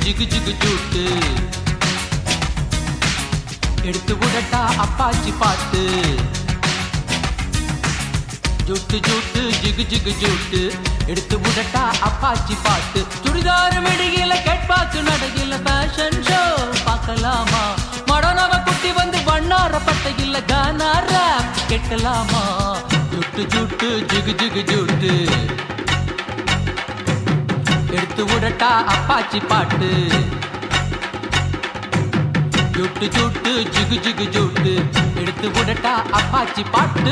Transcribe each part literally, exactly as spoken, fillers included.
ஜிகு ஜிகு ஜூட்டு எடுத்து விடட்டா அப்பாச்சி பாட்டு ஜூட்டு ஜூட்டு ஜிகு ஜிகு ஜூட்டு எடுத்து விடட்டா அப்பாச்சி பாட்டு சுடிதார் மிடியில கேட்பாக்கு நடையில ஃபேஷன் ஷோ பார்க்கலாமா மடனவ குட்டி வந்து வண்ணார பட்டையில கானா ராப் கேட்கலாமா ஜூட்டு ஜூட்டு ஜிகு ஜிகு ஜூட்டு எடுத்து விடட்டா அப்பாச்சி பாட்டு ஜூட்டு ஜூட்டு ஜிகு ஜிகு ஜூட்டு எடுத்து விடட்டா அப்பாச்சி பாட்டு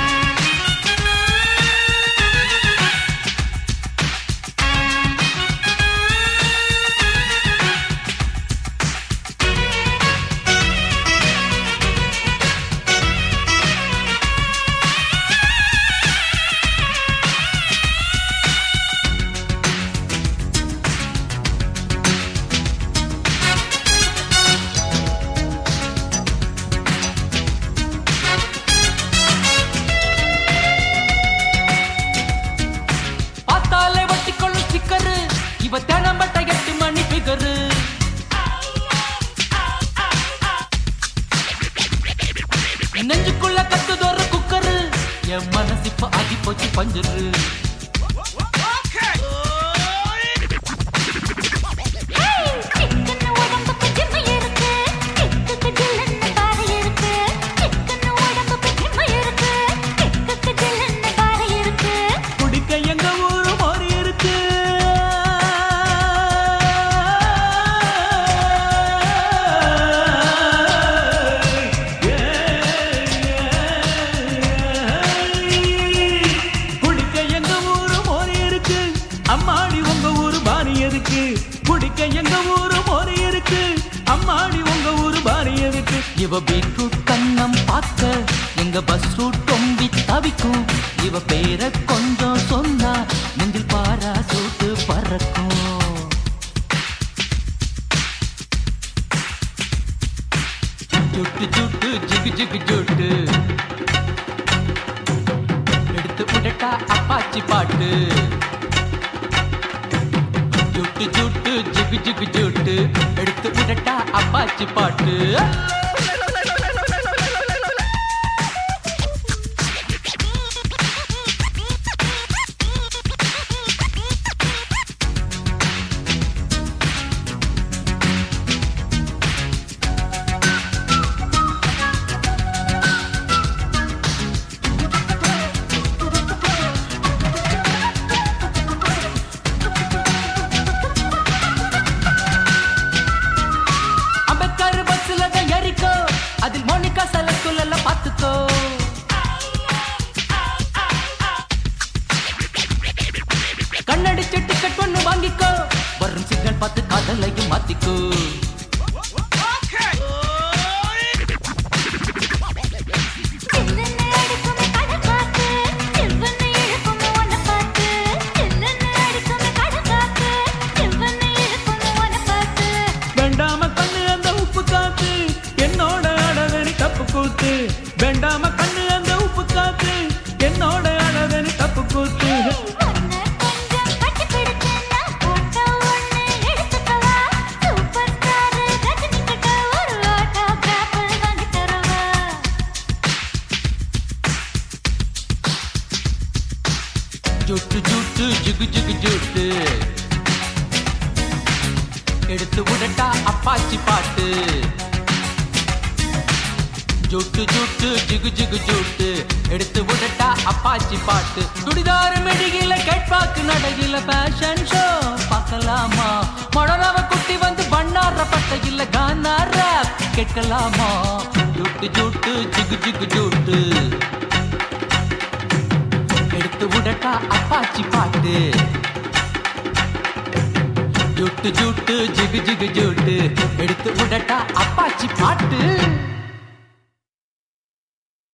நெஞ்சுக்குள்ள கத்துதோற குக்கரு என் மனசிப்ப ஆகி போச்சு பஞ்சரு அம்மாடி உங்க ஊரு பாரி எதுக்கு குடிக்க எங்க ஊரு மோரி இருக்கு அம்மாடி உங்க ஊரு பாரி எதுக்கு இவ பீட்ரூட் கண்ணம் பார்க்க எங்க பஸ் ரூட் தொம்பி தவிக்கும் இவ பேரை கொஞ்சம் சொன்னா நெஞ்சில் பாரா சூட்டு பறக்கும் ஜுட்டு ஜுட்டு ஜிகு ஜிகு ஜுட்டு எடுத்து விடட்டா அப்பாச்சி பாட்டு ஜூட்டு ஜூட்டு ஜிகு ஜிகு ஜூட்டு எடுத்து விடட்டா அப்பாச்சி பாட்டு அதில் மோனிகா சலக்குள்ள பாத்துக்கோ கண்ணடிச்சு டிக்கெட் ஒண்ணு வாங்கிக்கோ வரும் சிக்னல் பார்த்து காதலையும் மாத்திக்கோ வேண்டாம கண்ணு அந்த உப்பு காத்து என்னோட அழகனி தப்பு கூத்து வேண்டாம கண்ணு அந்த உப்பு காத்து என்னோட அழகனி தப்பு கூத்து ஜுட்டு ஜுட்டு ஜிகு ஜிகு ஜுட்டு எடுத்து விடட்டா அப்பாச்சி பாட்டு ஜுட்டு ஜுட்டு ஜிகு ஜிகு ஜுட்டு எடுத்து விடட்டா அப்பாச்சி பாட்டு சுடிதார் மிடியில கேட்பாக்கு நடையில ஃபேஷன் ஷோ பார்க்கலாமா மொடரவ குட்டி வந்து வண்ணார பட்டையில கானா ராப் கேட்கலாமா ஜுட்டு ஜுட்டு ஜிகு ஜிகு ஜுட்டு எடுத்து விடட்டா அப்பாச்சி பாட்டு ஜுட்டு ஜுட்டு ஜிகு ஜிகு ஜுட்டு எடுத்து விடட்டா அப்பாச்சி பாட்டு